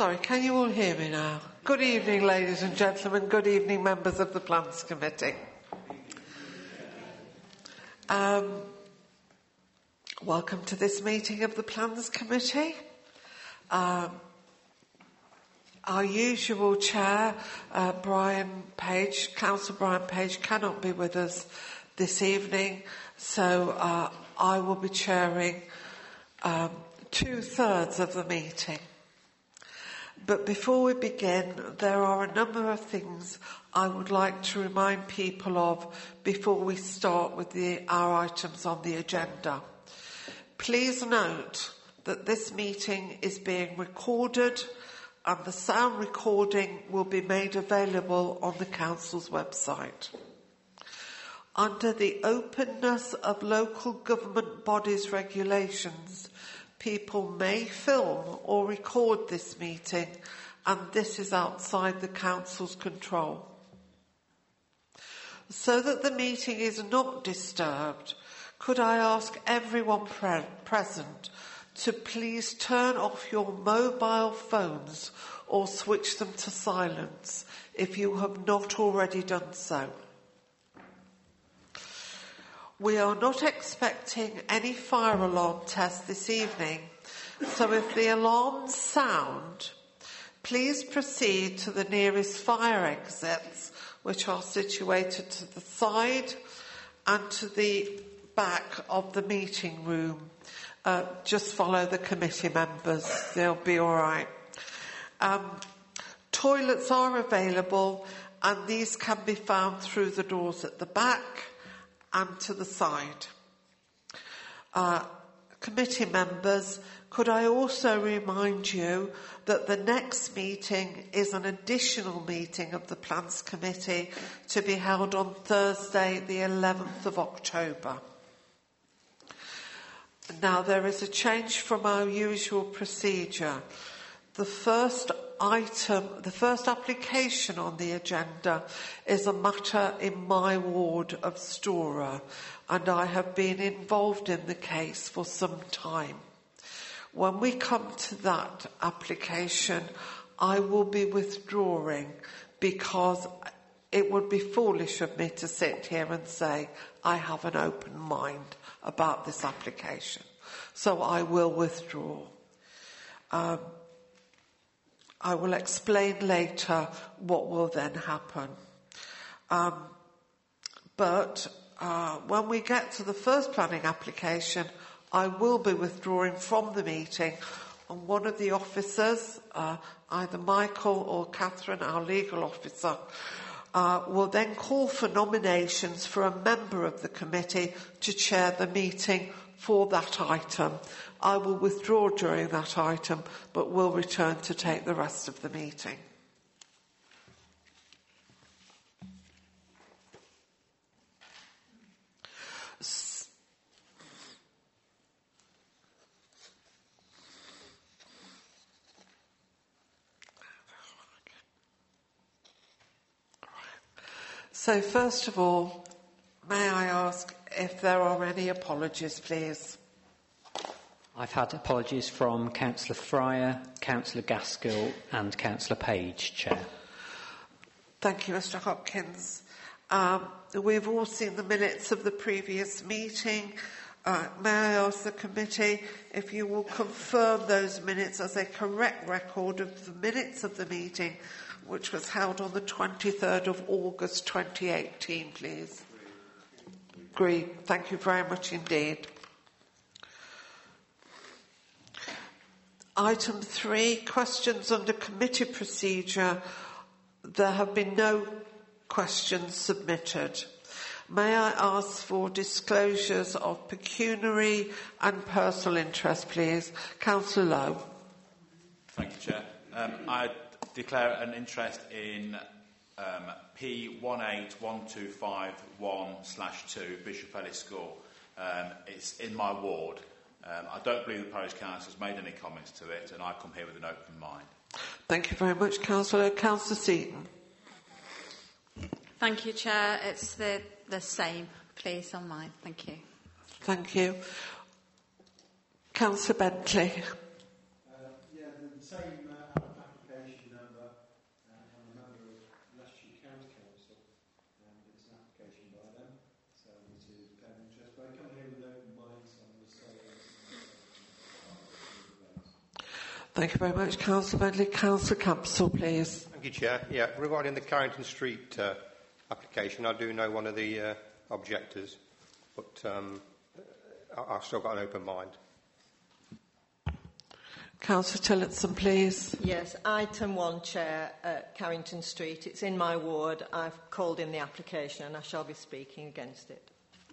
Sorry, can you all hear me now? Good evening, ladies and gentlemen. Good evening, members of the Plans Committee. Welcome to this meeting of the Plans Committee. Our usual chair, Councillor Brian Page, cannot be with us this evening, so I will be chairing 2/3 of the meeting. But before we begin, there are a number of things I would like to remind people of before we start with our items on the agenda. Please note that this meeting is being recorded and the sound recording will be made available on the Council's website. Under the Openness of Local Government Bodies regulations, people may film or record this meeting, and this is outside the Council's control. So that the meeting is not disturbed, could I ask everyone present to please turn off your mobile phones or switch them to silence if you have not already done so. We are not expecting any fire alarm tests this evening, so if the alarms sound, please proceed to the nearest fire exits, which are situated to the side and to the back of the meeting room. Just follow the committee members, they'll be all right. Toilets are available and these can be found through the doors at the back and to the side. Committee members, could I also remind you that the next meeting is an additional meeting of the Plans Committee to be held on Thursday, the 11th of October. Now, there is a change from our usual procedure. The first application on the agenda is a matter in my ward of Stora, and I have been involved in the case for some time. When we come to that application, I will be withdrawing because it would be foolish of me to sit here and say I have an open mind about this application. So I will withdraw. I will explain later what will then happen. But when we get to the first planning application, I will be withdrawing from the meeting, and one of the officers, either Michael or Catherine, our legal officer, will then call for nominations for a member of the committee to chair the meeting for that item. I will withdraw during that item, but will return to take the rest of the meeting. So first of all, may I ask if there are any apologies, please? I've had apologies from Councillor Fryer, Councillor Gaskill and Councillor Page, Chair. Thank you, Mr Hopkins. We've all seen the minutes of the previous meeting. May I ask the committee if you will confirm those minutes as a correct record of the minutes of the meeting, which was held on the 23rd of August 2018, please? Agreed. Thank you very much indeed. Item 3, questions under committee procedure. There have been no questions submitted. May I ask for disclosures of pecuniary and personal interest, please? Councillor Lowe. Thank you, Chair. I declare an interest in P181251/2 Bishop Ellis School. It's in my ward. I don't believe the parish council has made any comments to it, and I come here with an open mind. Thank you very much, Councillor. Councillor Seaton. Thank you, Chair. It's the same, please, on mine. Thank you. Thank you. Councillor Bentley. The same Thank you very much, Councillor Medley. Councillor Campbell, please. Thank you, Chair. Yeah, regarding the Carrington Street application, I do know one of the objectors, but I've still got an open mind. Councillor Tillotson, please. Yes, item 1, Chair, Carrington Street. It's in my ward. I've called in the application and I shall be speaking against it.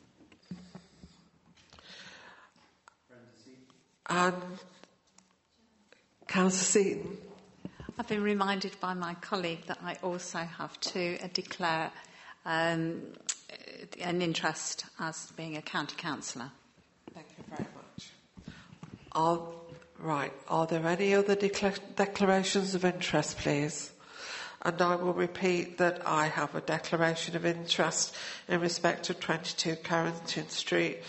And Councillor Seaton. I've been reminded by my colleague that I also have to declare an interest as being a county councillor. Thank you very much. Are there any other declarations of interest, please? And I will repeat that I have a declaration of interest in respect of 22 Carrington Street,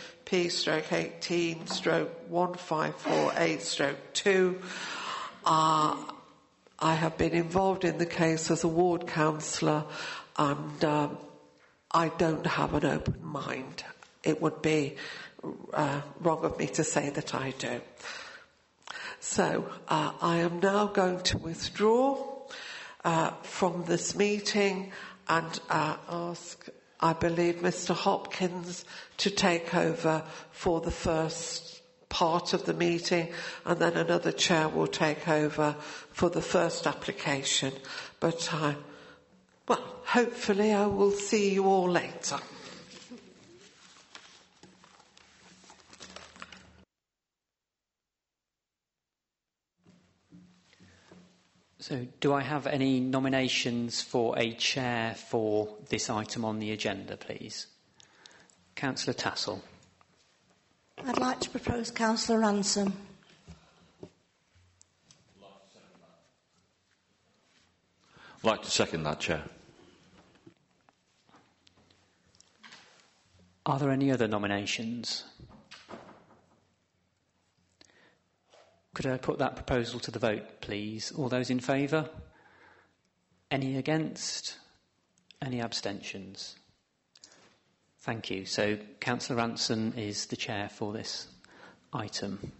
P/18/1548/2. I have been involved in the case as a ward councillor, and I don't have an open mind. It would be wrong of me to say that I do. So I am now going to withdraw from this meeting and ask, I believe, Mr. Hopkins to take over for the first part of the meeting, and then another chair will take over for the first application. But hopefully I will see you all later. So, do I have any nominations for a chair for this item on the agenda, please? Councillor Tassell. I'd like to propose Councillor Ransom. I'd like to second that, Chair. Are there any other nominations? Could I put that proposal to the vote, please? All those in favour? Any against? Any abstentions? Thank you. So, Councillor Ransom is the chair for this item.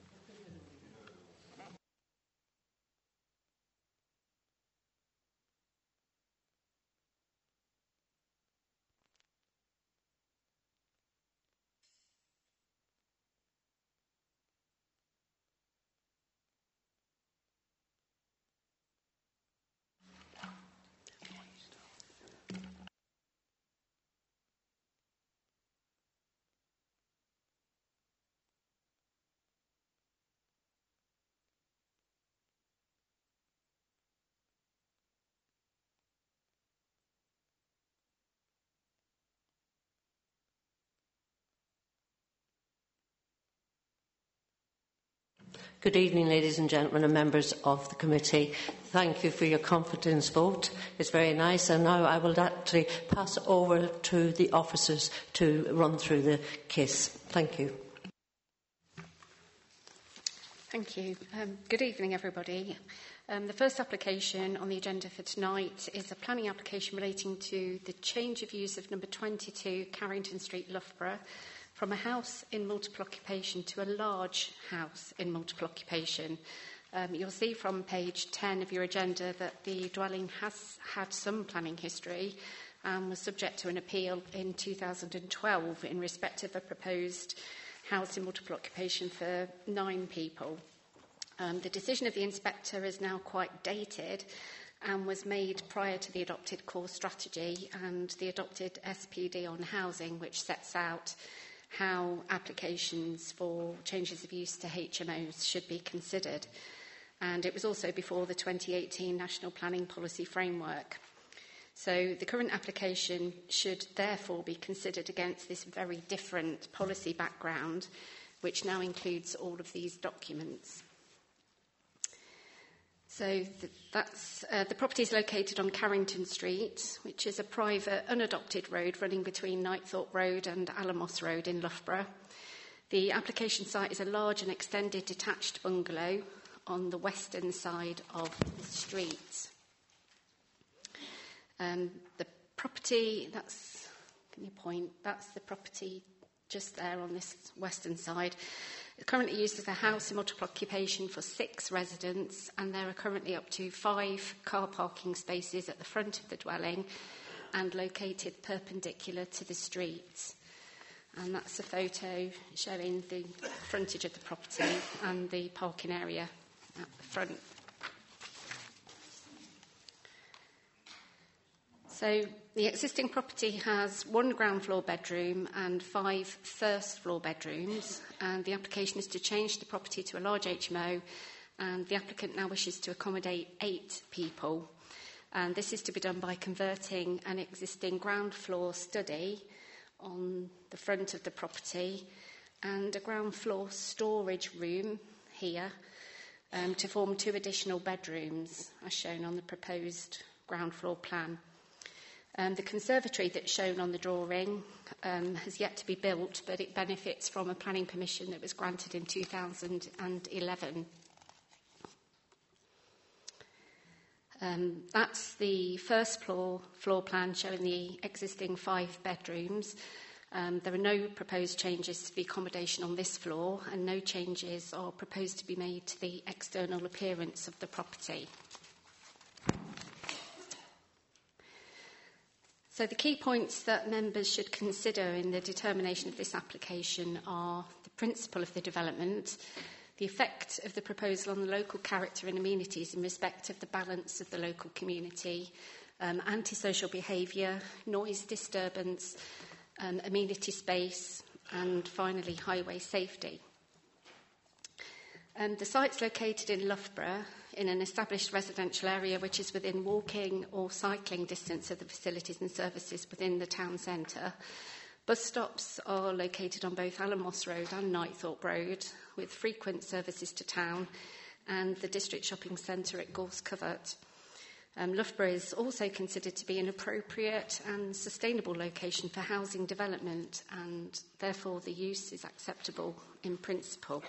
Good evening, ladies and gentlemen and members of the committee. Thank you for your confidence vote. It's very nice. And now I will actually pass over to the officers to run through the case. Thank you. Thank you. Good evening, everybody. The first application on the agenda for tonight is a planning application relating to the change of use of number 22 Carrington Street, Loughborough, from a house in multiple occupation to a large house in multiple occupation. You'll see from page 10 of your agenda that the dwelling has had some planning history and was subject to an appeal in 2012 in respect of a proposed house in multiple occupation for 9 people. The decision of the inspector is now quite dated and was made prior to the adopted core strategy and the adopted SPD on housing, which sets out how applications for changes of use to HMOs should be considered. And it was also before the 2018 National Planning Policy Framework. So the current application should therefore be considered against this very different policy background, which now includes all of these documents. So the property is located on Carrington Street, which is a private, unadopted road running between Knightthorpe Road and Alamos Road in Loughborough. The application site is a large and extended detached bungalow on the western side of the street. The property, that's the property just there on this western side. It's currently used as a house in multiple occupation for 6 residents, and there are currently up to 5 car parking spaces at the front of the dwelling and located perpendicular to the street. And that's a photo showing the frontage of the property and the parking area at the front. So the existing property has 1 ground floor bedroom and 5 first floor bedrooms, and the application is to change the property to a large HMO, and the applicant now wishes to accommodate 8 people. And this is to be done by converting an existing ground floor study on the front of the property and a ground floor storage room here to form 2 additional bedrooms, as shown on the proposed ground floor plan. The conservatory that's shown on the drawing has yet to be built, but it benefits from a planning permission that was granted in 2011. That's the first floor plan showing the existing 5 bedrooms. There are no proposed changes to the accommodation on this floor, and no changes are proposed to be made to the external appearance of the property. So the key points that members should consider in the determination of this application are the principle of the development, the effect of the proposal on the local character and amenities in respect of the balance of the local community, antisocial behaviour, noise disturbance, amenity space, and finally highway safety. The site's located in Loughborough, in an established residential area which is within walking or cycling distance of the facilities and services within the town centre. Bus stops are located on both Allen Moss Road and Knightthorpe Road, with frequent services to town, and the district shopping centre at Gorse Covert. Loughborough is also considered to be an appropriate and sustainable location for housing development, and therefore the use is acceptable in principle.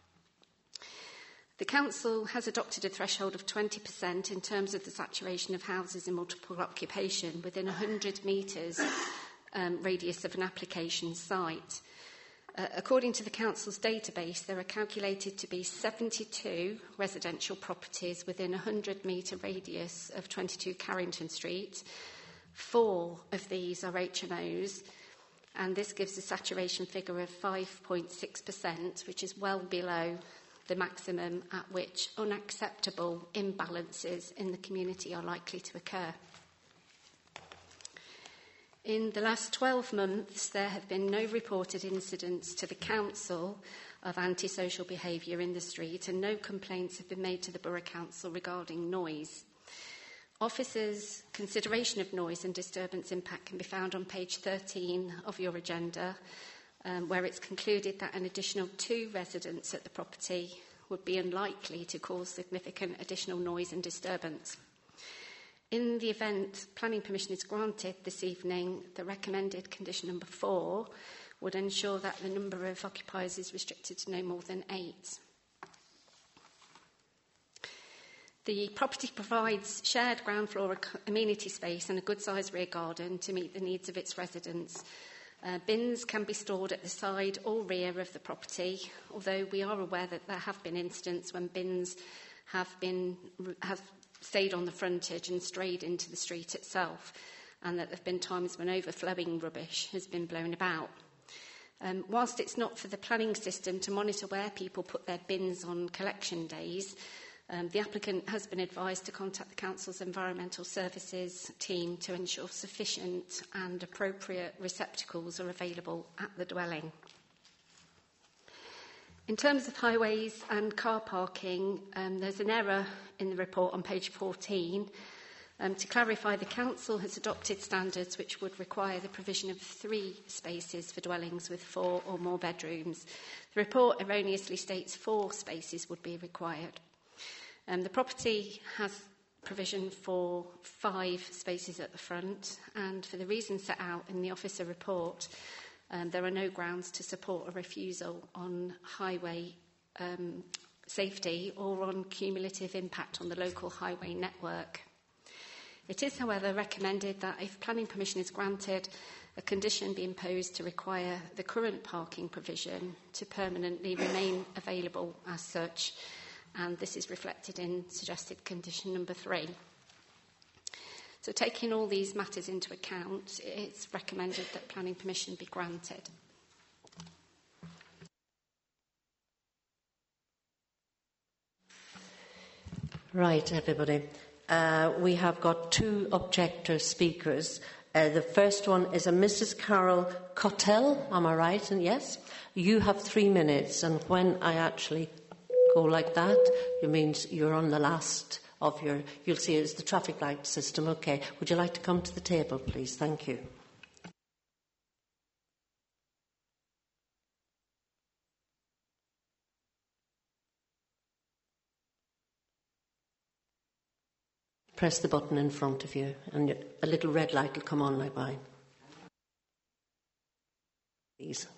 The Council has adopted a threshold of 20% in terms of the saturation of houses in multiple occupation within 100 metres radius of an application site. According to the Council's database, there are calculated to be 72 residential properties within a 100-metre radius of 22 Carrington Street. 4 of these are HMOs, and this gives a saturation figure of 5.6%, which is well below the maximum at which unacceptable imbalances in the community are likely to occur. In the last 12 months, there have been no reported incidents to the Council of antisocial behaviour in the street, and no complaints have been made to the Borough Council regarding noise. Officers' consideration of noise and disturbance impact can be found on page 13 of your agenda, where it's concluded that an additional 2 residents at the property would be unlikely to cause significant additional noise and disturbance. In the event planning permission is granted this evening, the recommended condition number 4 would ensure that the number of occupiers is restricted to no more than 8. The property provides shared ground floor amenity space and a good-sized rear garden to meet the needs of its residents. Bins can be stored at the side or rear of the property, although we are aware that there have been incidents when bins have stayed on the frontage and strayed into the street itself, and that there have been times when overflowing rubbish has been blown about. Whilst it's not for the planning system to monitor where people put their bins on collection days, the applicant has been advised to contact the Council's Environmental Services team to ensure sufficient and appropriate receptacles are available at the dwelling. In terms of highways and car parking, there's an error in the report on page 14. To clarify, the Council has adopted standards which would require the provision of 3 spaces for dwellings with 4 or more bedrooms. The report erroneously states 4 spaces would be required. The property has provision for 5 spaces at the front, and for the reasons set out in the officer report, there are no grounds to support a refusal on highway safety or on cumulative impact on the local highway network. It is, however, recommended that if planning permission is granted, a condition be imposed to require the current parking provision to permanently remain available as such, and this is reflected in suggested condition number 3. So taking all these matters into account, it's recommended that planning permission be granted. Right, everybody. We have got 2 objector speakers. The first one is a Mrs. Carol Cotell. Am I right? And yes, you have 3 minutes. And when I actually go like that, it means you're on the last of your. You'll see it's the traffic light system. Okay. Would you like to come to the table, please? Thank you. Press the button in front of you and a little red light will come on like mine. Please.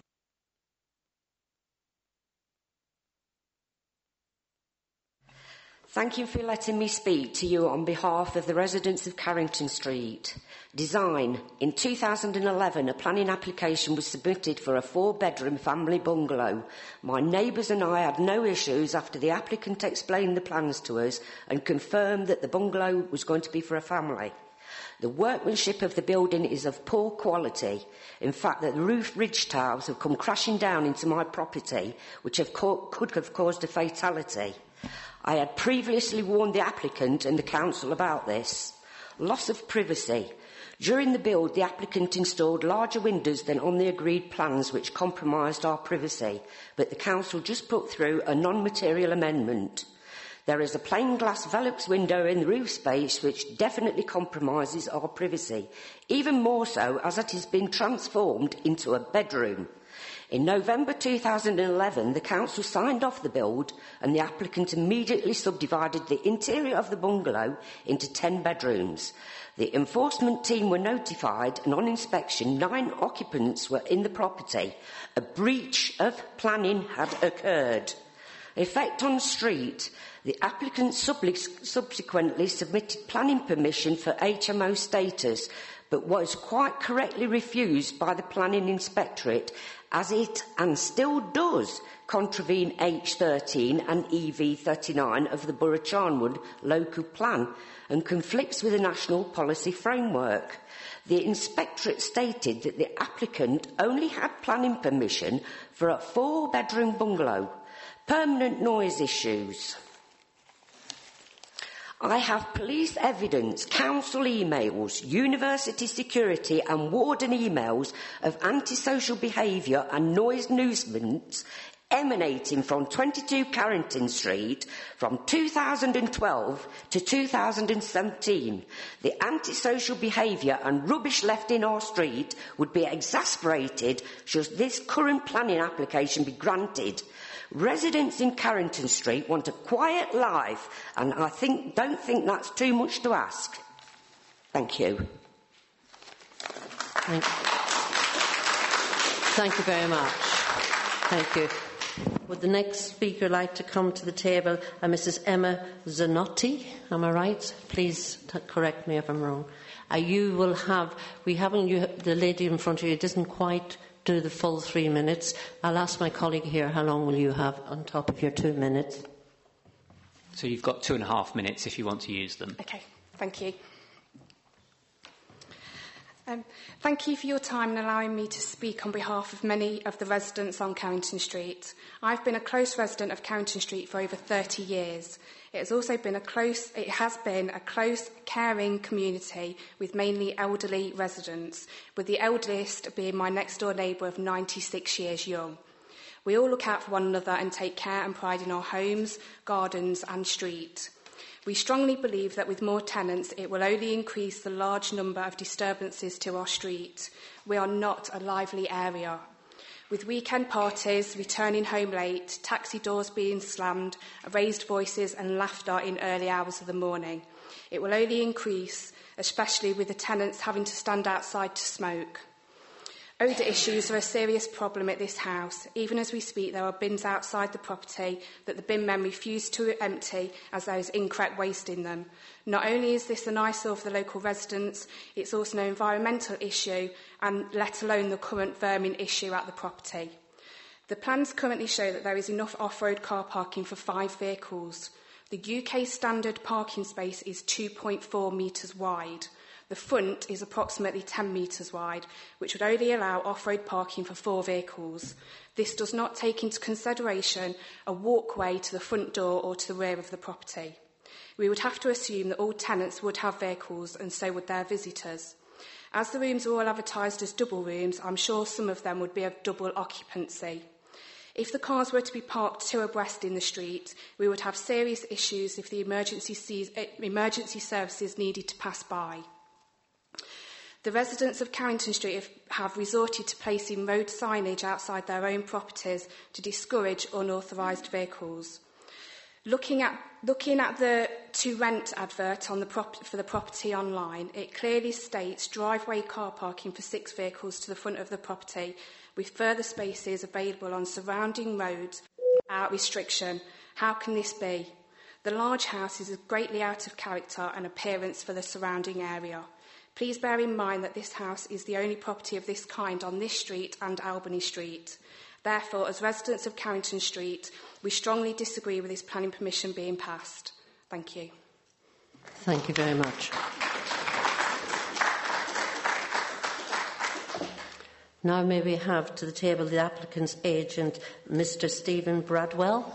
Thank you for letting me speak to you on behalf of the residents of Carrington Street. Design. In 2011, a planning application was submitted for a 4-bedroom family bungalow. My neighbours and I had no issues after the applicant explained the plans to us and confirmed that the bungalow was going to be for a family. The workmanship of the building is of poor quality. In fact, the roof ridge tiles have come crashing down into my property, which could have caused a fatality. I had previously warned the applicant and the council about this. Loss of privacy. During the build, the applicant installed larger windows than on the agreed plans, which compromised our privacy, but the council just put through a non-material amendment. There is a plain glass Velux window in the roof space which definitely compromises our privacy, even more so as it has been transformed into a bedroom. In November 2011, the council signed off the build and the applicant immediately subdivided the interior of the bungalow into 10 bedrooms. The enforcement team were notified and on inspection 9 occupants were in the property. A breach of planning had occurred. Effect on street. The applicant subsequently submitted planning permission for HMO status, but was quite correctly refused by the planning inspectorate, as it, and still does, contravene H13 and EV39 of the Borough Charnwood local plan and conflicts with the national policy framework. The inspectorate stated that the applicant only had planning permission for a 4-bedroom bungalow. Permanent noise issues. I have police evidence, council emails, university security and warden emails of antisocial behaviour and noise nuisance emanating from 22 Carrington Street from 2012 to 2017. The antisocial behaviour and rubbish left in our street would be exasperated should this current planning application be granted. Residents in Carrington Street want a quiet life, and I don't think that's too much to ask. Thank you. Thank you very much. Thank you. Would the next speaker like to come to the table? Mrs. Emma Zanotti, am I right? Please correct me if I'm wrong. The lady in front of you doesn't quite do the full 3 minutes. I'll ask my colleague here, how long will you have on top of your 2 minutes? So you've got 2.5 minutes if you want to use them. Okay, thank you. Thank you for your time and allowing me to speak on behalf of many of the residents on Carrington Street. I've been a close resident of Carrington Street for over 30 years. It has been a close, caring community with mainly elderly residents, with the eldest being my next-door neighbour of 96 years young. We all look out for one another and take care and pride in our homes, gardens and street. We strongly believe that with more tenants, it will only increase the large number of disturbances to our street. We are not a lively area. With weekend parties, returning home late, taxi doors being slammed, raised voices and laughter in early hours of the morning. It will only increase, especially with the tenants having to stand outside to smoke. Odour issues are a serious problem at this house. Even as we speak, there are bins outside the property that the bin men refuse to empty as there is incorrect waste in them. Not only is this an eyesore of the local residents, it's also an environmental issue, and let alone the current vermin issue at the property. The plans currently show that there is enough off-road car parking for 5 vehicles. The UK standard parking space is 2.4 metres wide. The front is approximately 10 metres wide, which would only allow off-road parking for 4 vehicles. This does not take into consideration a walkway to the front door or to the rear of the property. We would have to assume that all tenants would have vehicles, and so would their visitors. As the rooms are all advertised as double rooms, I'm sure some of them would be of double occupancy. If the cars were to be parked 2 abreast in the street, we would have serious issues if the emergency services needed to pass by. The residents of Carrington Street have resorted to placing road signage outside their own properties to discourage unauthorised vehicles. Looking at the to rent advert on for the property online, it clearly states driveway car parking for 6 vehicles to the front of the property, with further spaces available on surrounding roads without restriction. How can this be? The large house is greatly out of character and appearance for the surrounding area. Please bear in mind that this house is the only property of this kind on this street and Albany Street. Therefore, as residents of Carrington Street, we strongly disagree with this planning permission being passed. Thank you. Thank you very much. Now may we have to the table the applicant's agent, Mr. Stephen Bradwell.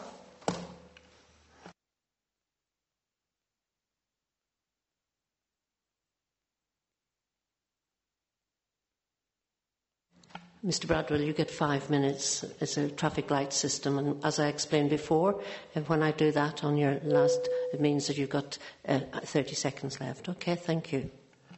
Mr. Bradwell, you get 5 minutes. It's a traffic light system, and as I explained before, when I do that on your last, it means that you've got 30 seconds left. Okay, thank you.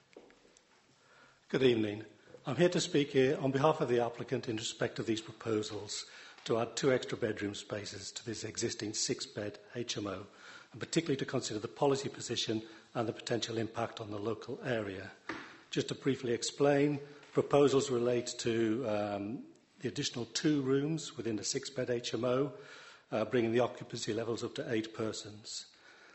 Good evening. I'm here to speak here on behalf of the applicant in respect of these proposals to add 2 extra bedroom spaces to this existing 6-bed HMO, and particularly to consider the policy position and the potential impact on the local area. Just to briefly explain, proposals relate to the additional 2 rooms within the 6-bed HMO, bringing the occupancy levels up to 8 persons.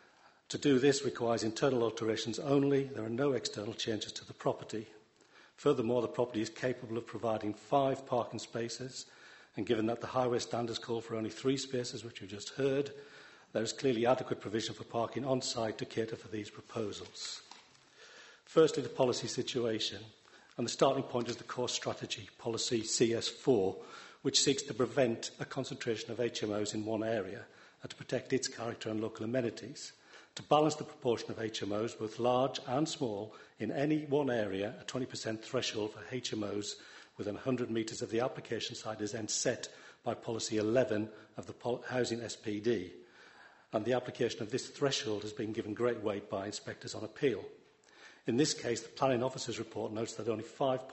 To do this requires internal alterations only. There are no external changes to the property. Furthermore, the property is capable of providing 5 parking spaces, and given that the highway standards call for only 3 spaces, which we've just heard, there is clearly adequate provision for parking on site to cater for these proposals. Firstly, the policy situation. And the starting point is the core strategy, policy CS4, which seeks to prevent a concentration of HMOs in one area and to protect its character and local amenities. To balance the proportion of HMOs, both large and small, in any one area, a 20% threshold for HMOs within 100 metres of the application site is then set by policy 11 of the Housing SPD. And the application of this threshold has been given great weight by inspectors on appeal. In this case, the Planning Officer's report notes that only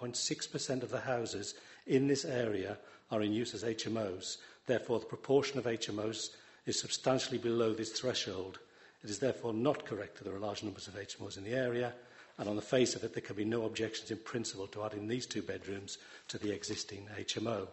5.6% of the houses in this area are in use as HMOs. Therefore, the proportion of HMOs is substantially below this threshold. It is therefore not correct that there are large numbers of HMOs in the area, and on the face of it, there can be no objections in principle to adding these 2 bedrooms to the existing HMO.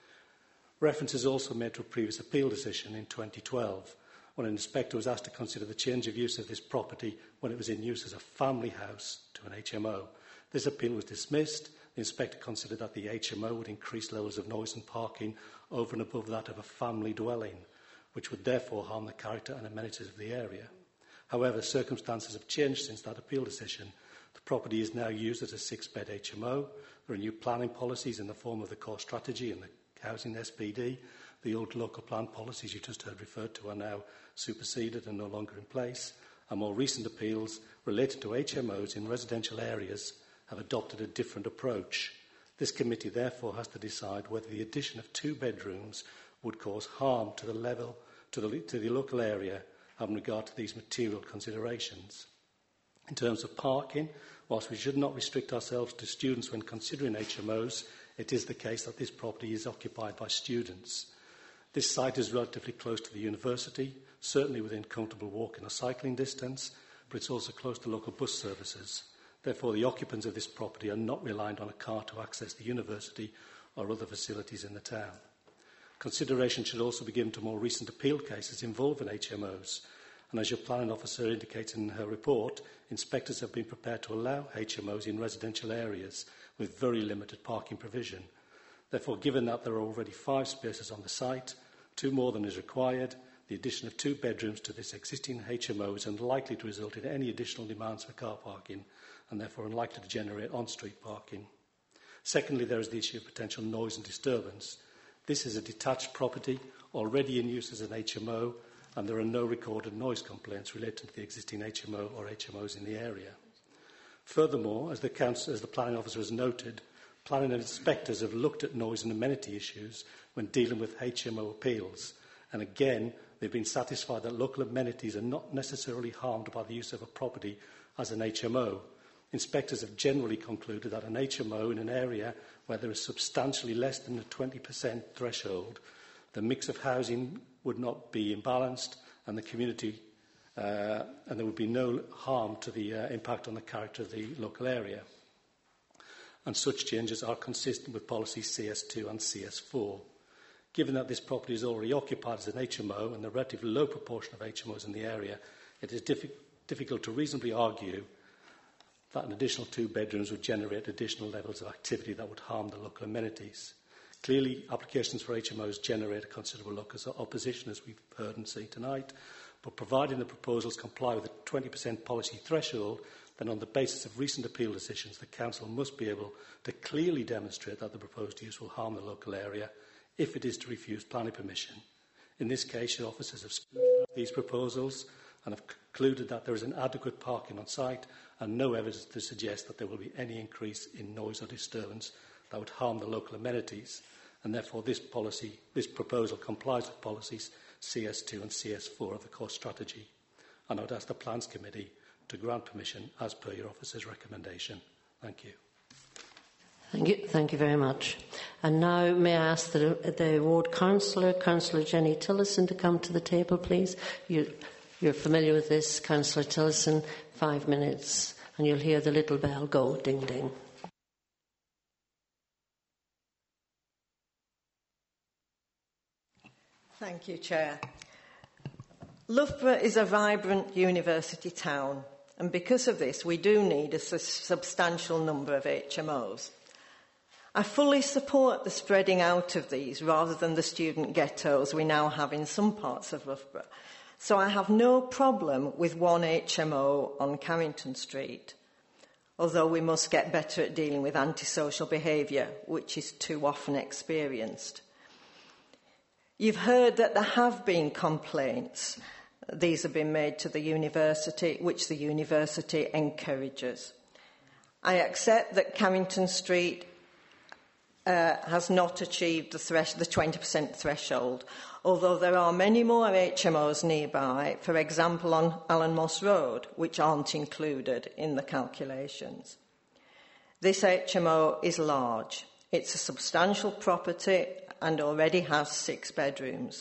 Reference is also made to a previous appeal decision in 2012, when an inspector was asked to consider the change of use of this property when it was in use as a family house to an HMO. This appeal was dismissed. The inspector considered that the HMO would increase levels of noise and parking over and above that of a family dwelling, which would therefore harm the character and amenities of the area. However, circumstances have changed since that appeal decision. The property is now used as a 6-bed HMO. There are new planning policies in the form of the core strategy and the Housing SPD. The old local plan policies you just heard referred to are now superseded and no longer in place. And more recent appeals related to HMOs in residential areas have adopted a different approach. This committee therefore has to decide whether the addition of 2 bedrooms would cause harm to the local area having regard to these material considerations. In terms of parking, whilst we should not restrict ourselves to students when considering HMOs, it is the case that this property is occupied by students. This site is relatively close to the university, certainly within comfortable walking or cycling distance, but it's also close to local bus services. Therefore, the occupants of this property are not reliant on a car to access the university or other facilities in the town. Consideration should also be given to more recent appeal cases involving HMOs, and as your planning officer indicated in her report, inspectors have been prepared to allow HMOs in residential areas with very limited parking provision. Therefore, given that there are already 5 spaces on the site, 2 more than is required, the addition of 2 bedrooms to this existing HMO is unlikely to result in any additional demands for car parking and therefore unlikely to generate on-street parking. Secondly, there is the issue of potential noise and disturbance. This is a detached property already in use as an HMO, and there are no recorded noise complaints related to the existing HMO or HMOs in the area. Furthermore, as the planning officer has noted, planning inspectors have looked at noise and amenity issues when dealing with HMO appeals, and again, they've been satisfied that local amenities are not necessarily harmed by the use of a property as an HMO. Inspectors have generally concluded that an HMO in an area where there is substantially less than the 20% threshold, the mix of housing would not be imbalanced and the community, and there would be no harm to the impact on the character of the local area. And such changes are consistent with policies CS2 and CS4. Given that this property is already occupied as an HMO and the relatively low proportion of HMOs in the area, it is difficult to reasonably argue that an additional 2 bedrooms would generate additional levels of activity that would harm the local amenities. Clearly, applications for HMOs generate a considerable local opposition, as we've heard and seen tonight, but providing the proposals comply with the 20% policy threshold, then on the basis of recent appeal decisions, the Council must be able to clearly demonstrate that the proposed use will harm the local area if it is to refuse planning permission. In this case, your officers have scrutinised these proposals and have concluded that there is an adequate parking on site and no evidence to suggest that there will be any increase in noise or disturbance that would harm the local amenities, and therefore this proposal complies with policies CS2 and CS4 of the core strategy. And I would ask the Plans Committee to grant permission as per your officer's recommendation. Thank you. Thank you very much. And now may I ask the Ward Councillor, Councillor Jenny Tillison, to come to the table, please. You're familiar with this, Councillor Tillison. 5 minutes, and you'll hear the little bell go ding ding. Thank you, Chair. Loughborough is a vibrant university town, and because of this, we do need a substantial number of HMOs. I fully support the spreading out of these rather than the student ghettos we now have in some parts of Loughborough. So I have no problem with 1 HMO on Carrington Street, although we must get better at dealing with antisocial behaviour, which is too often experienced. You've heard that there have been complaints. These have been made to the university, which the university encourages. I accept that Carrington Street has not achieved the 20% threshold, although there are many more HMOs nearby, for example on Allen Moss Road, which aren't included in the calculations. This HMO is large. It's a substantial property and already has 6 bedrooms.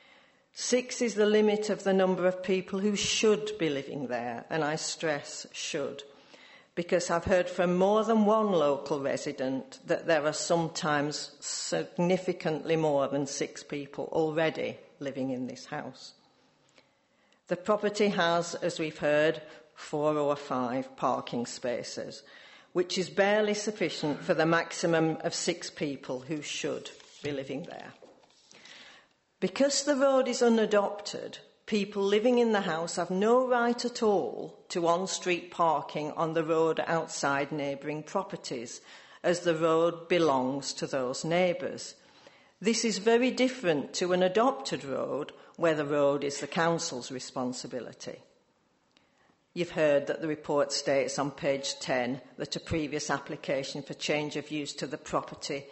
6 is the limit of the number of people who should be living there, and I stress should, because I've heard from more than one local resident that there are sometimes significantly more than 6 people already living in this house. The property has, as we've heard, 4 or 5 parking spaces, which is barely sufficient for the maximum of 6 people who should be living there. Because the road is unadopted, people living in the house have no right at all to on-street parking on the road outside neighbouring properties, as the road belongs to those neighbours. This is very different to an adopted road, where the road is the council's responsibility. You've heard that the report states on page 10 that a previous application for change of use to the property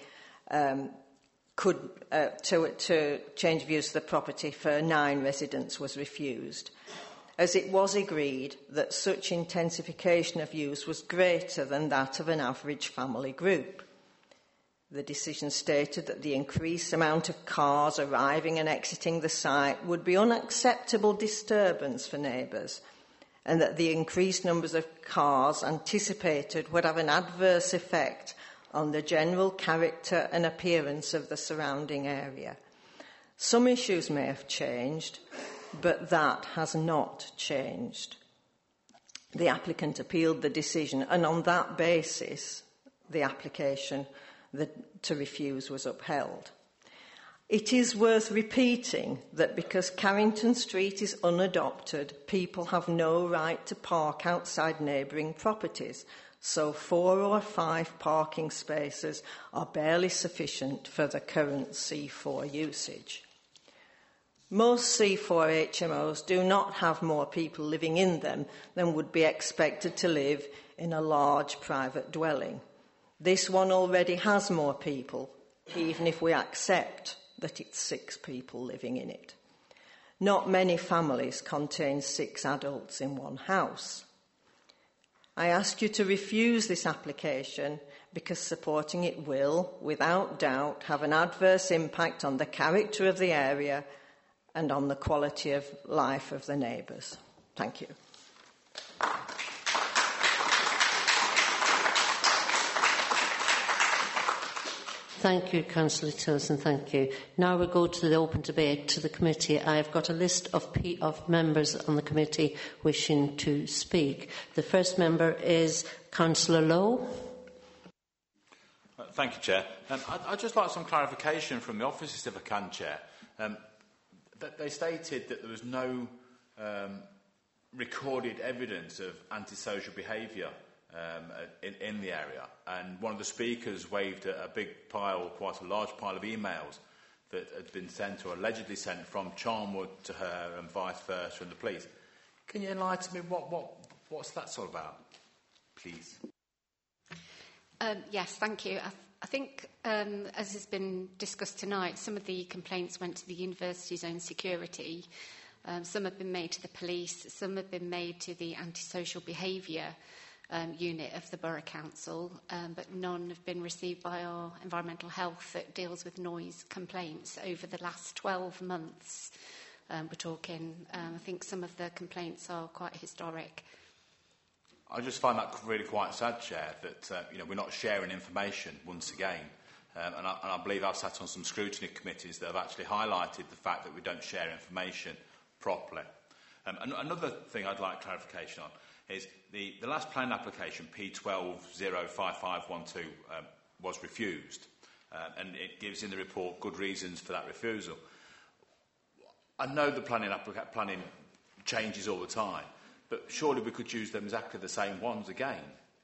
to change views of the property for 9 residents was refused, as it was agreed that such intensification of use was greater than that of an average family group. The decision stated that the increased amount of cars arriving and exiting the site would be unacceptable disturbance for neighbours, and that the increased numbers of cars anticipated would have an adverse effect on the general character and appearance of the surrounding area. Some issues may have changed, but that has not changed. The applicant appealed the decision, and on that basis, the application to refuse was upheld. It is worth repeating that because Carrington Street is unadopted, people have no right to park outside neighbouring properties, so 4 or 5 parking spaces are barely sufficient for the current C4 usage. Most C4 HMOs do not have more people living in them than would be expected to live in a large private dwelling. This one already has more people, even if we accept that it's 6 people living in it. Not many families contain 6 adults in one house. I ask you to refuse this application because supporting it will, without doubt, have an adverse impact on the character of the area and on the quality of life of the neighbours. Thank you. Thank you, Councillor Tilson, thank you. Now we go to the open debate to the committee. I have got a list of members on the committee wishing to speak. The first member is Councillor Lowe. Thank you, Chair. I'd just like some clarification from the officers, if I can, Chair. They stated that there was no recorded evidence of antisocial behaviour in the area, and one of the speakers waved a big pile, quite a large pile of emails that had been sent or allegedly sent from Charnwood to her and vice versa and the police. Can you enlighten me what's that all about, please? Yes, thank you. I think, as has been discussed tonight, some of the complaints went to the university's own security. Some have been made to the police, some have been made to the antisocial behaviour unit of the Borough Council, but none have been received by our environmental health that deals with noise complaints over the last 12 months. We're talking, I think some of the complaints are quite historic. I just find that really quite sad, Chair, that we're not sharing information once again. And I believe I've sat on some scrutiny committees that have actually highlighted the fact that we don't share information properly. Another thing I'd like clarification on is the last planning application, P1205512, was refused. And it gives in the report good reasons for that refusal. I know the planning changes all the time, but surely we could use them exactly the same ones again.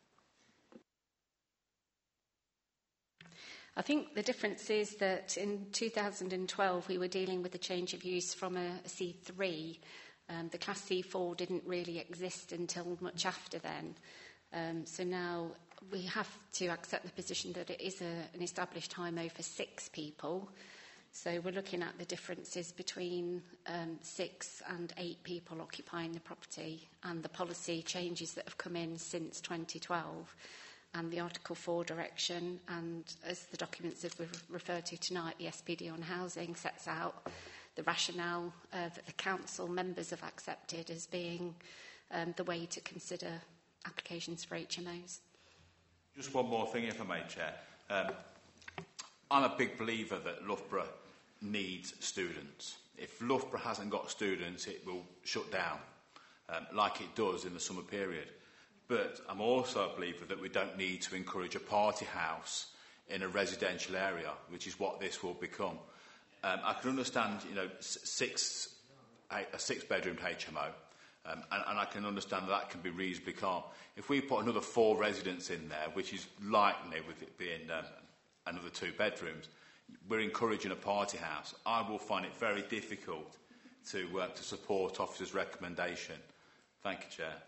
I think the difference is that in 2012 we were dealing with the change of use from a C3. The Class C4 didn't really exist until much after then. So now we have to accept the position that it is an established HMO for 6 people. So we're looking at the differences between 6 and 8 people occupying the property and the policy changes that have come in since 2012 and the Article 4 direction, and as the documents that we've referred to tonight, the SPD on housing sets out the rationale that the council members have accepted as being the way to consider applications for HMOs. Just one more thing, if I may, Chair. I'm a big believer that Loughborough needs students. If Loughborough hasn't got students, it will shut down, like it does in the summer period. But I'm also a believer that we don't need to encourage a party house in a residential area, which is what this will become. I can understand, a 6-bedroom HMO, and I can understand that can be reasonably calm. If we put another 4 residents in there, which is likely with it being another 2 bedrooms, we're encouraging a party house. I will find it very difficult to support officers' recommendation. Thank you, Chair.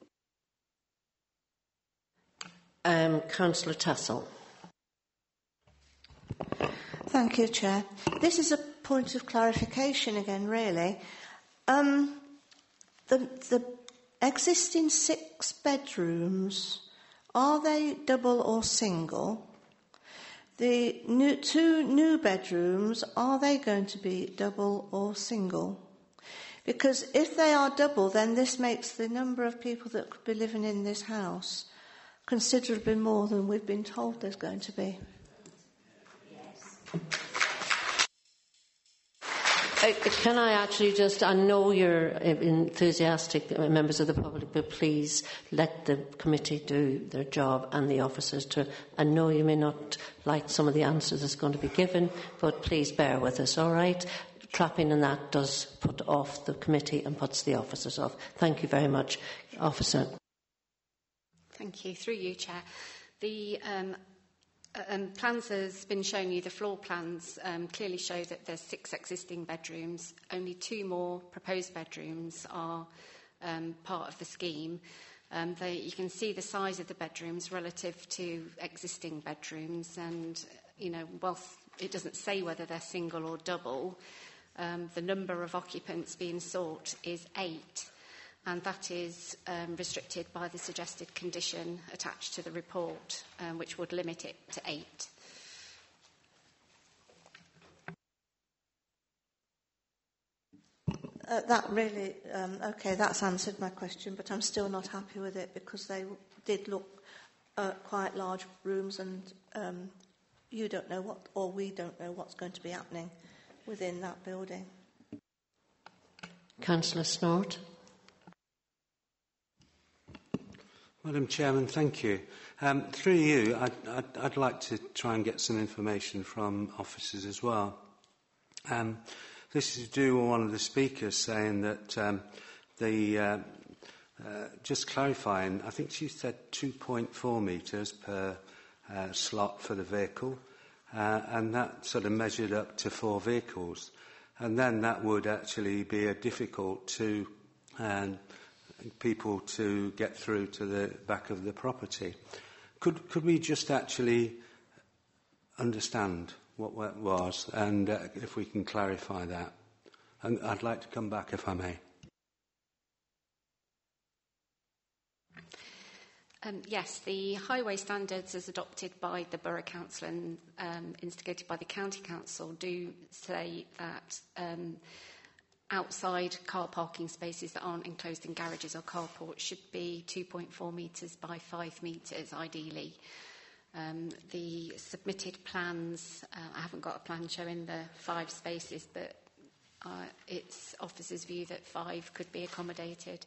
Councillor Tassell. Thank you, Chair. This is a point of clarification again, really. The existing 6 bedrooms, are they double or single? The 2 new bedrooms, are they going to be double or single? Because if they are double, then this makes the number of people that could be living in this house considerably more than we've been told there's going to be. Can I actually just, I know you're enthusiastic members of the public, but please let the committee do their job and the officers too. I know you may not like some of the answers that's going to be given, but please bear with us, all right? Trapping and that does put off the committee and puts the officers off. Thank you very much, Officer. Thank you. Through you, Chair. The plans has been shown you. The floor plans clearly show that there's 6 existing bedrooms. Only 2 more proposed bedrooms are part of the scheme. You can see the size of the bedrooms relative to existing bedrooms, and whilst it doesn't say whether they're single or double, the number of occupants being sought is 8. And that is restricted by the suggested condition attached to the report, which would limit it to 8. That really, okay, that's answered my question, but I'm still not happy with it because they did look quite large rooms, and you don't know what, or we don't know what's going to be happening within that building. Councillor Snort. Madam Chairman, thank you. Through you, I'd like to try and get some information from officers as well. This is to do with one of the speakers saying that just clarifying, I think she said 2.4 metres per slot for the vehicle, and that sort of measured up to 4 vehicles. And then that would actually be difficult to people to get through to the back of the property. Could we just actually understand what that was, and if we can clarify that? And I'd like to come back if I may. Yes, the highway standards as adopted by the Borough Council and instigated by the County Council do say that outside car parking spaces that aren't enclosed in garages or carports should be 2.4 metres by 5 metres, ideally. The submitted plans, I haven't got a plan showing the 5 spaces, but it's officers' view that 5 could be accommodated.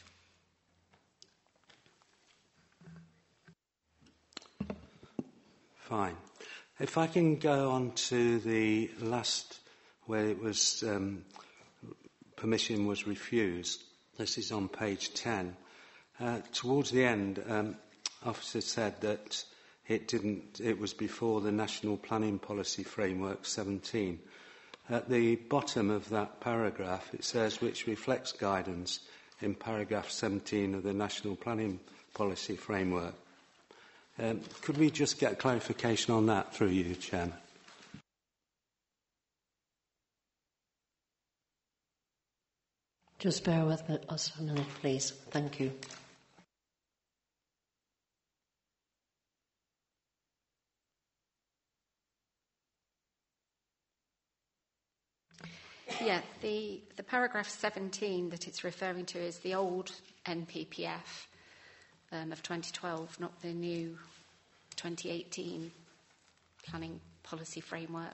Fine. If I can go on to the last, where it was permission was refused. This is on page 10. Towards the end, officer said that it was before the National Planning Policy Framework 17. At the bottom of that paragraph, it says, which reflects guidance in paragraph 17 of the National Planning Policy Framework. Could we just get clarification on that through you, Chairman? Just bear with us a minute, please. Thank you. Yeah, the paragraph 17 that it's referring to is the old NPPF of 2012, not the new 2018 Planning Policy Framework.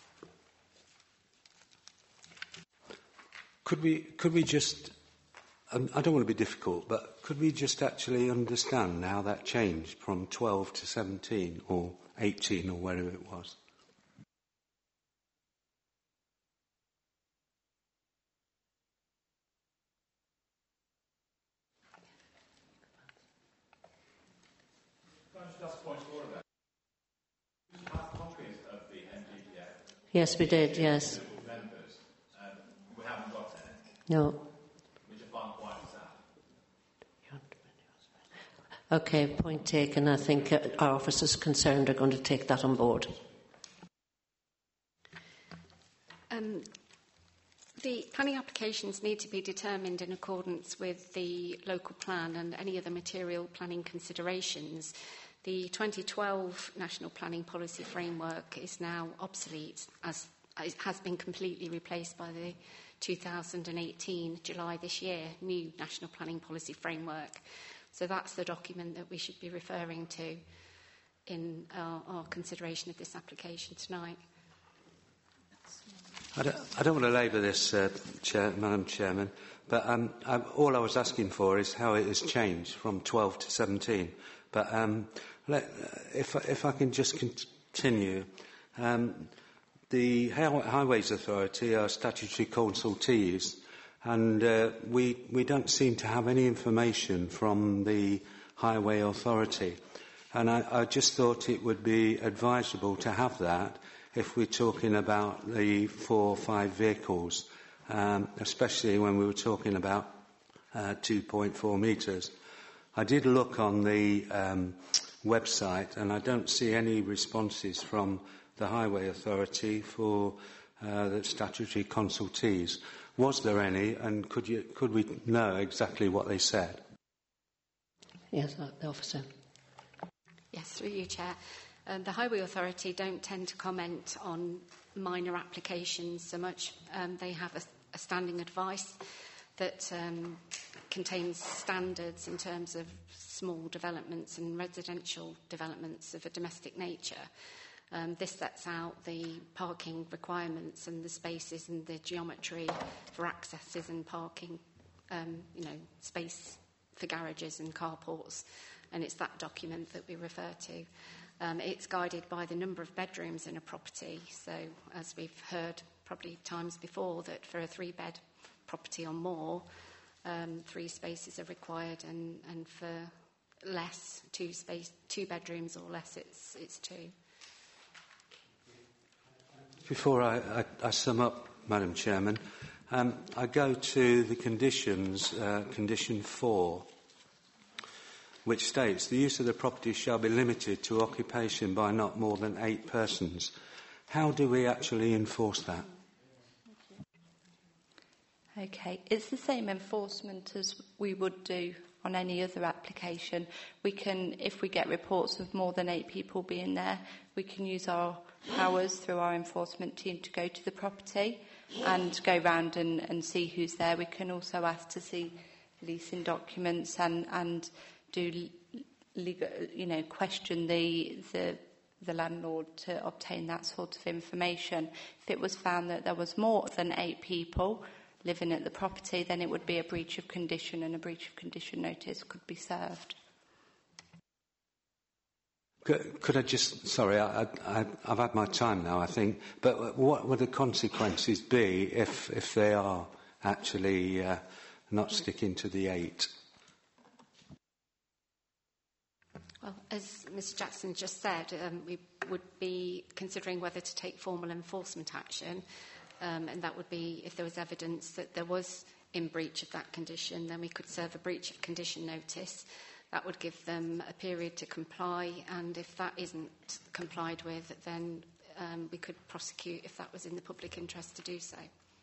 Could we just, I don't want to be difficult, but could we just actually understand how that changed from 12 to 17 or 18 or whatever it was? Yes, we did, yes. We haven't got any. No. Which I find quite sad. Okay, point taken. I think our officers concerned are going to take that on board. The planning applications need to be determined in accordance with the local plan and any other material planning considerations. The 2012 National Planning Policy Framework is now obsolete, as has been completely replaced by the 2018, July this year, new National Planning Policy Framework. So that's the document that we should be referring to in our consideration of this application tonight. I don't want to labour this, Madam Chairman, but all I was asking for is how it has changed from 12 to 17. But if I can just continue, the Highways Authority are statutory consultees, and we don't seem to have any information from the Highway Authority. And I just thought it would be advisable to have that if we're talking about the 4 or 5 vehicles, especially when we were talking about 2.4 metres. I did look on the website and I don't see any responses from the Highway Authority for the statutory consultees. Was there any, and could we know exactly what they said? Yes, the officer. Yes, through you, Chair. The Highway Authority don't tend to comment on minor applications so much. They have a standing advice that contains standards in terms of small developments and residential developments of a domestic nature. This sets out the parking requirements and the spaces and the geometry for accesses and parking, space for garages and carports. And it's that document that we refer to. It's guided by the number of bedrooms in a property. So, as we've heard probably times before, that for a 3-bed property or more, 3 spaces are required, and for less, 2 bedrooms or less, it's 2. Before I sum up, Madam Chairman, I go to the conditions, condition 4, which states the use of the property shall be limited to occupation by not more than 8 persons. How do we actually enforce that? Okay, it's the same enforcement as we would do on any other application. We can, if we get reports of more than 8 people being there, we can use our powers through our enforcement team to go to the property and go round and see who's there. We can also ask to see leasing documents and do legal, question the landlord to obtain that sort of information. If it was found that there was more than 8 people living at the property, then it would be a breach of condition, and a breach of condition notice could be served. Could I just, sorry, I've had my time now, I think, but what would the consequences be if they are actually not sticking to the 8? Well, as Mr Jackson just said, we would be considering whether to take formal enforcement action, and that would be if there was evidence that there was in breach of that condition, then we could serve a breach of condition notice. That would give them a period to comply, and if that isn't complied with, then we could prosecute if that was in the public interest to do so.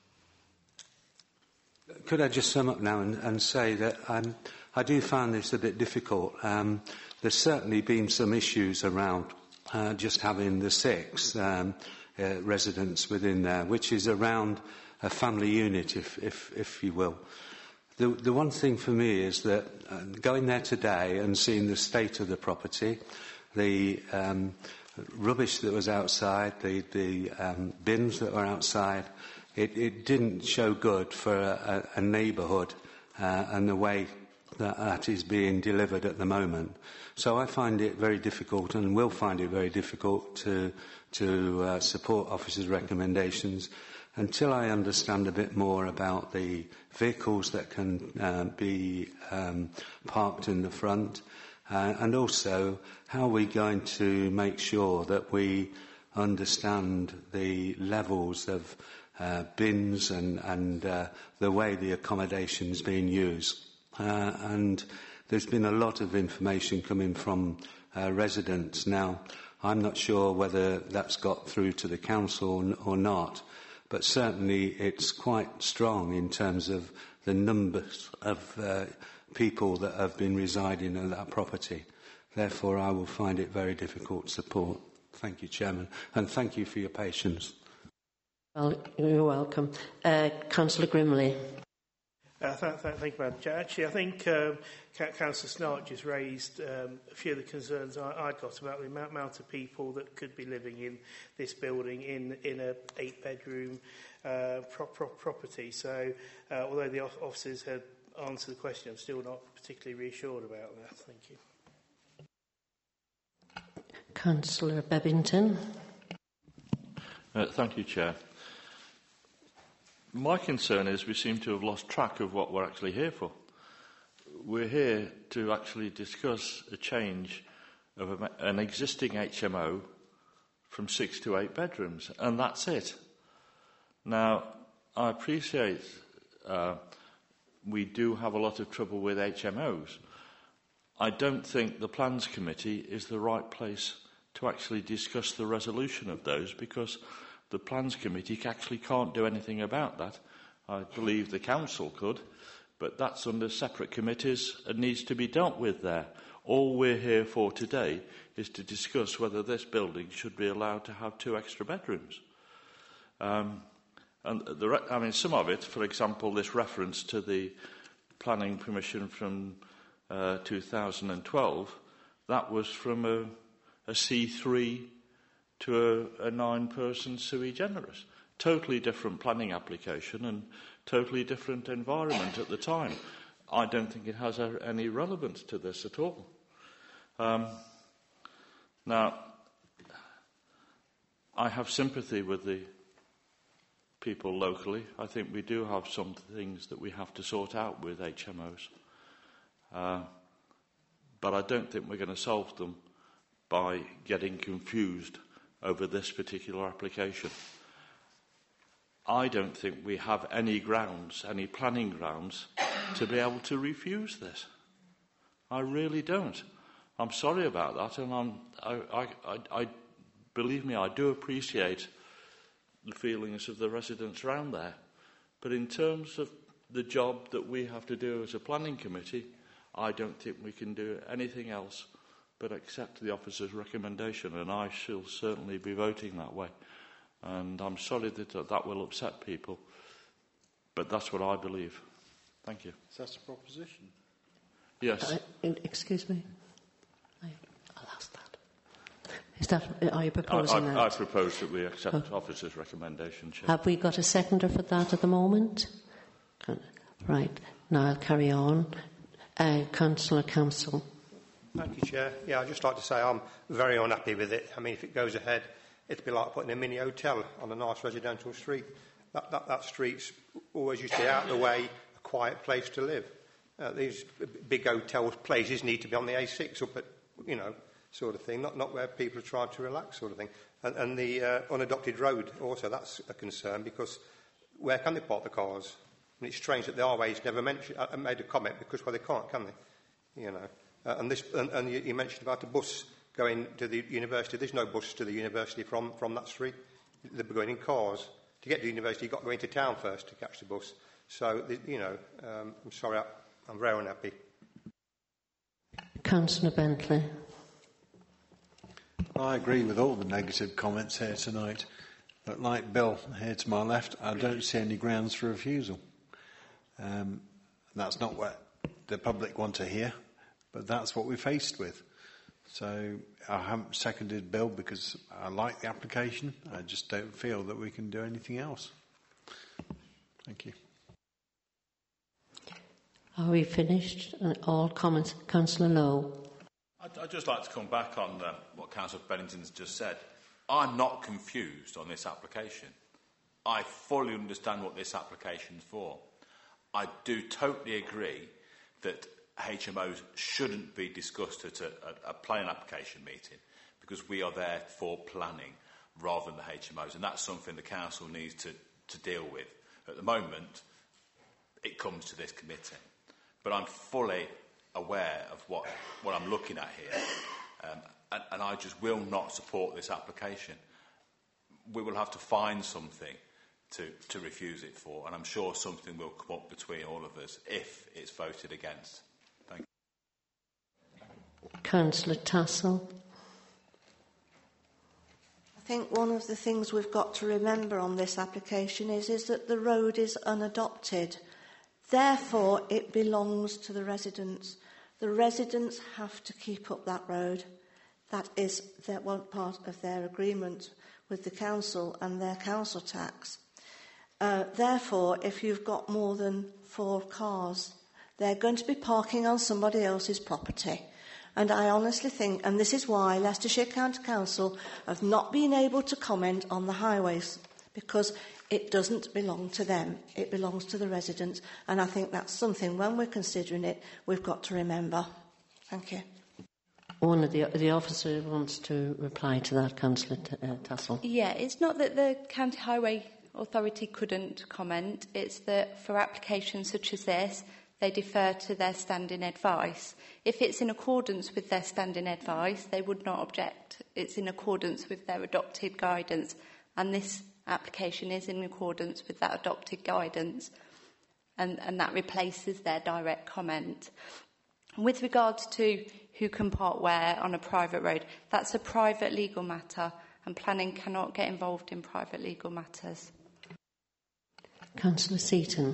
Could I just sum up now and say that I do find this a bit difficult. There's certainly been some issues around just having the 6 residents within there, which is around a family unit, if you will. The one thing for me is that going there today and seeing the state of the property, the rubbish that was outside, the bins that were outside, it didn't show good for a neighbourhood and the way that is being delivered at the moment. So I find it very difficult, and will find it very difficult to support officers' recommendations until I understand a bit more about the vehicles that can be parked in the front, and also how we're going to make sure that we understand the levels of bins and the way the accommodation is being used. And there's been a lot of information coming from residents. Now, I'm not sure whether that's got through to the council or not, but certainly it's quite strong in terms of the numbers of people that have been residing in that property. Therefore, I will find it very difficult to support. Thank you, Chairman, and thank you for your patience. Well, you're welcome. Councillor Grimley. Thank you, Madam Chair. Actually, I think Councillor Snart just raised a few of the concerns I'd got about the amount of people that could be living in this building in a 8-bedroom property. So, although the officers had answered the question, I'm still not particularly reassured about that. Thank you. Councillor Bebbington. Thank you, Chair. My concern is we seem to have lost track of what we're actually here for. We're here to actually discuss a change of an existing HMO from 6 to 8 bedrooms, and that's it. Now, I appreciate we do have a lot of trouble with HMOs. I don't think the Plans Committee is the right place to actually discuss the resolution of those, because the Plans Committee actually can't do anything about that. I believe the Council could, but that's under separate committees and needs to be dealt with there. All we're here for today is to discuss whether this building should be allowed to have 2 extra bedrooms. And some of it, for example, this reference to the planning permission from 2012, that was from a C3 to a 9-person sui generis. Totally different planning application and totally different environment at the time. I don't think it has any relevance to this at all. Now, I have sympathy with the people locally. I think we do have some things that we have to sort out with HMOs. But I don't think we're going to solve them by getting confused over this particular application. I don't think we have any grounds, any planning grounds, to be able to refuse this. I really don't. I'm sorry about that, and I believe me, I do appreciate the feelings of the residents around there. But in terms of the job that we have to do as a planning committee, I don't think we can do anything else but accept the officer's recommendation, and I shall certainly be voting that way. And I'm sorry that that will upset people, but that's what I believe. Thank you. Is that a proposition? Yes. Excuse me. I'll ask that. Are you proposing that? I propose that we accept the officer's recommendation, Chair. Have we got a seconder for that at the moment? Right. Now I'll carry on. Councillor Council. Thank you, Chair. Yeah, I'd just like to say I'm very unhappy with it. I mean, if it goes ahead, it'd be like putting a mini hotel on a nice residential street. That street's always used to be out of the way, a quiet place to live. These big hotel places need to be on the A6 up at, sort of thing, not where people are trying to relax, sort of thing. And the unadopted road also, that's a concern, because where can they park the cars? And it's strange that the RA's never made a comment, because, well, they can't, can they? And you mentioned about a bus going to the university. There's no bus to the university from that street. They're going in cars. To get to the university, you've got to go into town first to catch the bus. So, I'm sorry, I'm very unhappy. Councillor Bentley. I agree with all the negative comments here tonight, but like Bill here to my left, I don't see any grounds for refusal. That's not what the public want to hear, but that's what we're faced with. So I haven't seconded Bill because I like the application. I just don't feel that we can do anything else. Thank you. Are we finished? All comments? Councillor Lowe. I'd just like to come back on what Councillor Bennington's just said. I'm not confused on this application. I fully understand what this application's for. I do totally agree that HMOs shouldn't be discussed at a planning application meeting, because we are there for planning rather than the HMOs, and that's something the council needs to deal with. At the moment, it comes to this committee, but I'm fully aware of what I'm looking at here, and I just will not support this application. We will have to find something to refuse it for, and I'm sure something will come up between all of us if it's voted against. Thank you. Councillor Tassell. I think one of the things we've got to remember on this application is that the road is unadopted. Therefore, it belongs to the residents. The residents have to keep up that road. That is one part of their agreement with the council and their council tax. Therefore, if you've got more than 4 cars, they're going to be parking on somebody else's property. And I honestly think, and this is why Leicestershire County Council have not been able to comment on the highways, because it doesn't belong to them. It belongs to the residents. And I think that's something, when we're considering it, we've got to remember. Thank you. One of the officer wants to reply to that, Councillor Tassell. Yeah, it's not that the County Highway Authority couldn't comment. It's that for applications such as this, they defer to their standing advice. If it's in accordance with their standing advice, they would not object. It's in accordance with their adopted guidance, and this application is in accordance with that adopted guidance, and that replaces their direct comment. With regards to who can park where on a private road, that's a private legal matter, and planning cannot get involved in private legal matters. Councillor Seaton.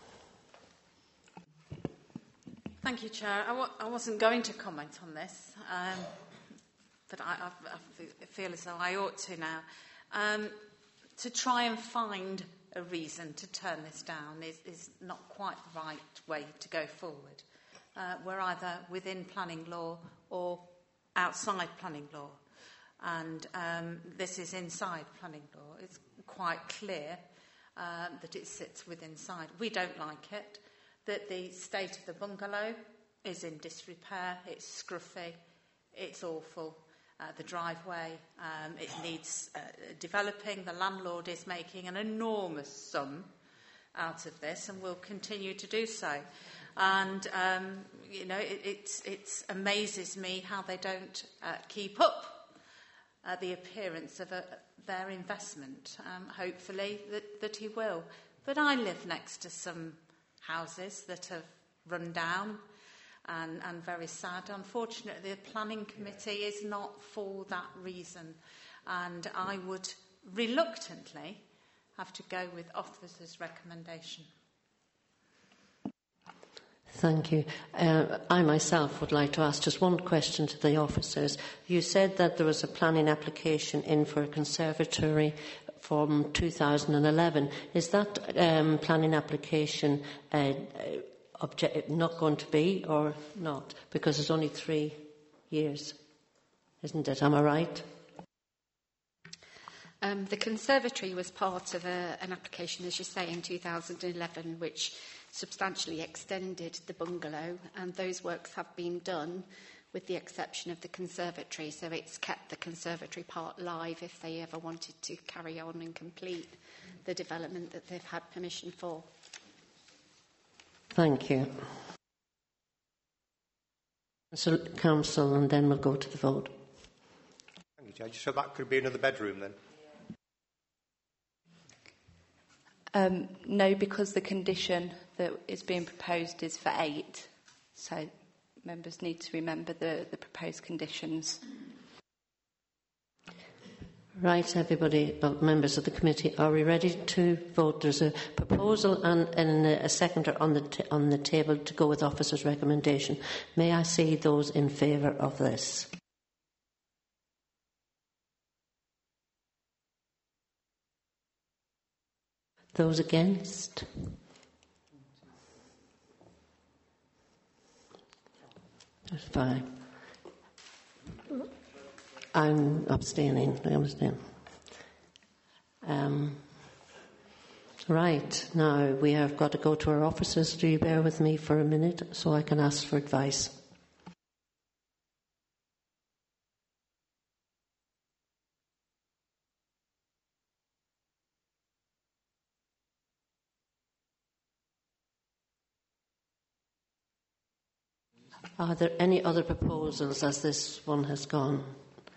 Thank you, Chair. I wasn't going to comment on this, but I feel as though I ought to now. To try and find a reason to turn this down is not quite the right way to go forward. We're either within planning law or outside planning law, and this is inside planning law. It's quite clear that it sits within inside. We don't like it. That the state of the bungalow is in disrepair, it's scruffy, it's awful. The driveway, it needs developing. The landlord is making an enormous sum out of this and will continue to do so. And, it amazes me how they don't keep up the appearance of their investment. Hopefully that he will. But I live next to some houses that have run down and very sad. Unfortunately, the planning committee is not for that reason, and I would reluctantly have to go with officer's recommendation. Thank you. I myself would like to ask just one question to the officers. You said that there was a planning application in for a conservatory from 2011. Is that planning application not going to be or not? Because it's only 3 years, isn't it? Am I right? The conservatory was part of an application, as you say, in 2011, which substantially extended the bungalow, and those works have been done with the exception of the conservatory, so it's kept the conservatory part live if they ever wanted to carry on and complete the development that they've had permission for. Thank you. So, Council, and then we'll go to the vote. Thank you, Judge. So that could be another bedroom then? No, because the condition that is being proposed is for 8. So members need to remember the proposed conditions. Right, everybody, members of the committee, are we ready to vote? There's a proposal and a seconder on the table to go with officer's recommendation. May I see those in favour of this? Those against? There's 5. I'm abstaining. I abstain. Right, now we have got to go to our officers. Do you bear with me for a minute so I can ask for advice? Are there any other proposals as this one has gone?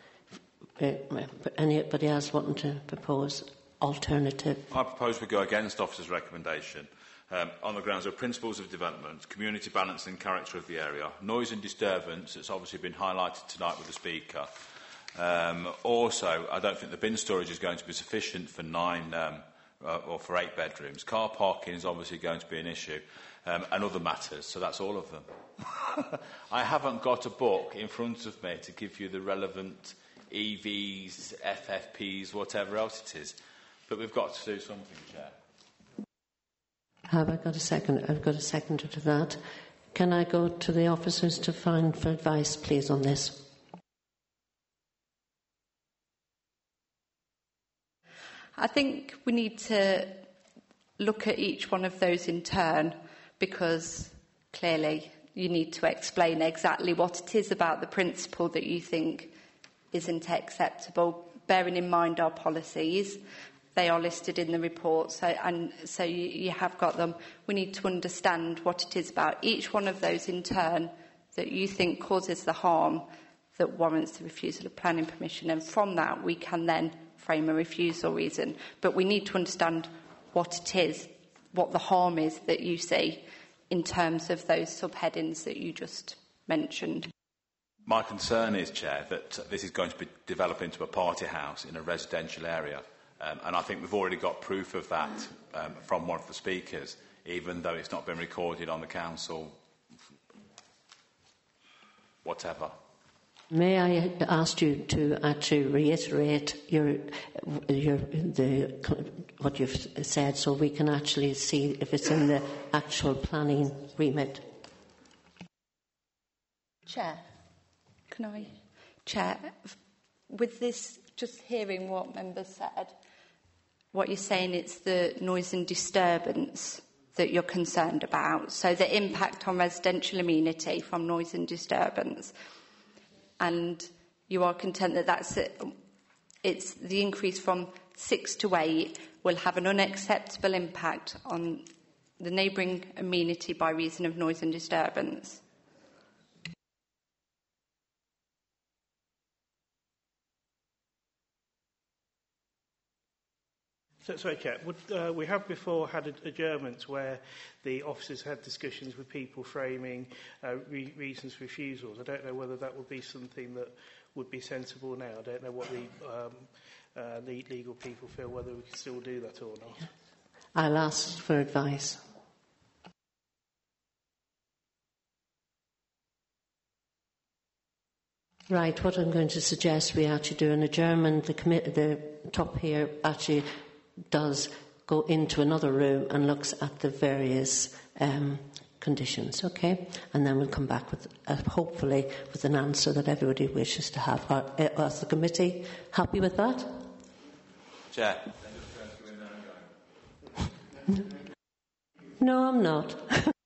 Anybody else wanting to propose alternative? I propose we go against officer's recommendation on the grounds of principles of development, community balance and character of the area, noise and disturbance, that's obviously been highlighted tonight with the speaker, Also, I don't think the bin storage is going to be sufficient for 9 or for 8 bedrooms. Car parking is obviously going to be an issue, and other matters, so that's all of them. I haven't got a book in front of me to give you the relevant EVs, FFPs, whatever else it is, but we've got to do something, Chair. Have I got a second? I've got a seconder to that. Can I go to the officers to find for advice, please, on this? I think we need to look at each one of those in turn, because clearly you need to explain exactly what it is about the principle that you think isn't acceptable, bearing in mind our policies. They are listed in the report, so you have got them. We need to understand what it is about each one of those in turn that you think causes the harm that warrants the refusal of planning permission, and from that we can then frame a refusal reason. But we need to understand what it is, what the harm is that you see in terms of those subheadings that you just mentioned. My concern is, Chair, that this is going to develop into a party house in a residential area, and I think we've already got proof of that from one of the speakers, even though it's not been recorded on the council, whatever. May I ask you to actually reiterate what you've said, so we can actually see if it's in the actual planning remit? Chair, can I? Chair, with this, just hearing what members said, what you're saying, it's the noise and disturbance that you're concerned about, so the impact on residential amenity from noise and disturbance. And you are content that that's it. It's the increase from 6 to 8 will have an unacceptable impact on the neighbouring amenity by reason of noise and disturbance. Sorry, Chair. We have before had adjournments where the officers had discussions with people framing reasons for refusals. I don't know whether that would be something that would be sensible now. I don't know what the legal people feel, whether we can still do that or not. I'll ask for advice. Right, what I'm going to suggest, we actually do an adjournment. The top here actually does go into another room and looks at the various conditions, okay? And then we'll come back with, hopefully, with an answer that everybody wishes to have. Is the committee happy with that? Chair. No, I'm not.